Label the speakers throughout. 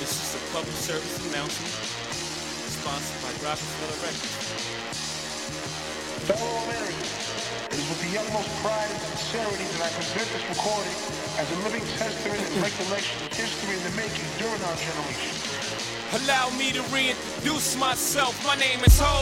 Speaker 1: This is a public service announcement sponsored by Rockefeller Records.
Speaker 2: Fellow Americans, it is with the utmost pride and sincerity that I present this recording as a living testament and recollection of history in the making during our generation.
Speaker 1: Allow me to reintroduce myself. My name is Ho.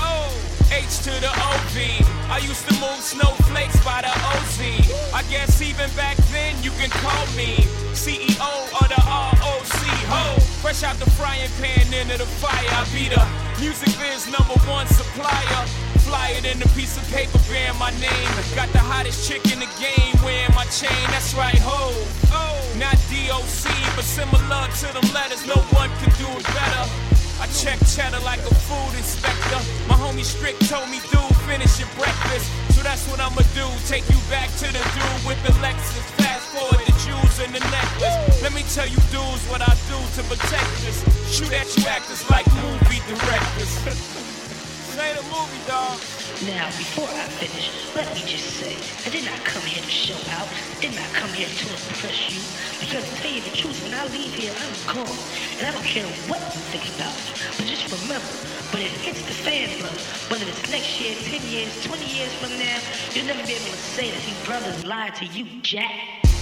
Speaker 1: H to the OV. I used to move snowflakes by the OZ. I guess even back then you can call me CEO of the ROC. Ho. Fresh out the frying pan into the fire. I be the music biz #1 supplier. Flyer than a piece of paper bearing my name. Got the hottest chick in the game wearing my chain. That's right, Ho. Not DOC, but similar to them letters. No one can do it better. I check cheddar like a food inspector. My homie Strick told me, dude, finish your breakfast. So that's what I'ma do. Take you back to the dude with the Lexus. Fast forward the jewels and the necklace. Let me tell you dudes what I do to protect us. Shoot at you actors like movie directors. This ain't a movie, dog.
Speaker 3: Now, before I finish, let me just say, I did not come here to show out, did not come here to impress you, because to tell you the truth, when I leave here, I'm gone, and I don't care what you think about me, but just remember, when it hits the fan, brother, whether it's next year, 10 years, 20 years from now, you'll never be able to say that these brothers lied to you, Jack.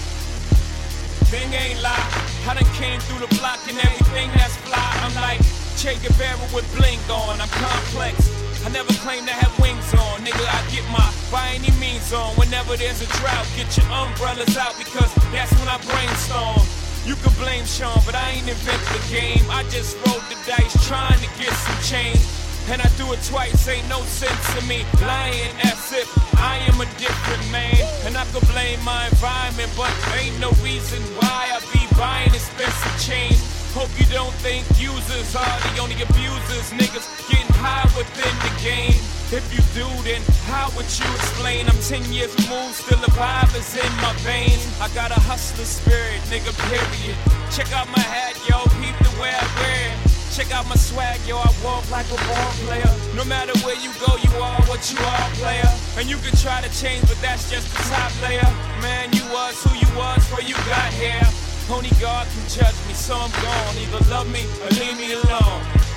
Speaker 1: Thing ain't lie, I done came through the block and everything that's fly. I'm like Che Guevara with bling on, I'm complex. I never claim to have wings on, nigga, I get my by any means on. Whenever there's a drought, get your umbrellas out because that's when I brainstorm. You can blame Sean, but I ain't invent the game. I just rolled the dice trying to get some change. And I do it twice, ain't no sense to me lying as if I am a different man. And I could blame my environment, but ain't no reason why I be buying expensive chains. Hope you don't think users are the only abusers. Niggas getting high within the game. If you do, then how would you explain? I'm 10 years removed, still the vibe is in my veins. I got a hustler spirit, nigga, period. Check out my hat, yo, peep the way I wear it. Check out my swag, yo, I walk like a ball player. No matter where you go, you are what you are, player. And you can try to change, but that's just the top layer. Man, you was who you was before you got here. Only God can judge me, so I'm gone. Either love me or leave me alone.